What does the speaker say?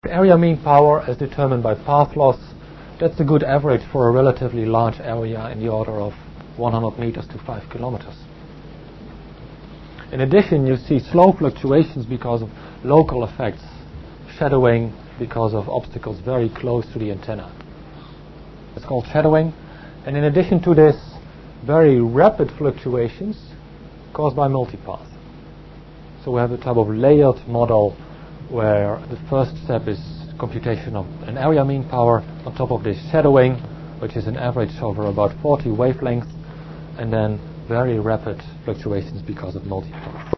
Area mean power as determined by path loss, that's a good average for a relatively large area in the order of 100 meters to 5 kilometers. In addition, you see slow fluctuations because of local effects, shadowing because of obstacles very close to the antenna. It's called shadowing. And in addition to this, very rapid fluctuations caused by multipath. So we have a type of layered model where the first step is computation of an area mean power, on top of this shadowing, which is an average over about 40 wavelengths, and then very rapid fluctuations because of multipath.